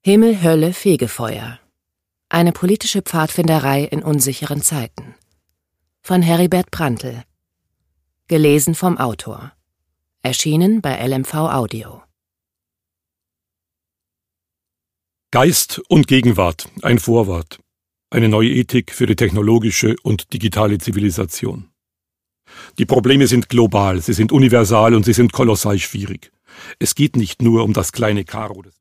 Himmel, Hölle, Fegefeuer. Eine politische Pfadfinderei in unsicheren Zeiten. Von Heribert Prantl. Gelesen vom Autor. Erschienen bei LMV Audio. Geist und Gegenwart, ein Vorwort. Eine neue Ethik für die technologische und digitale Zivilisation. Die Probleme sind global, sie sind universal und sie sind kolossal schwierig. Es geht nicht nur um das kleine Karo.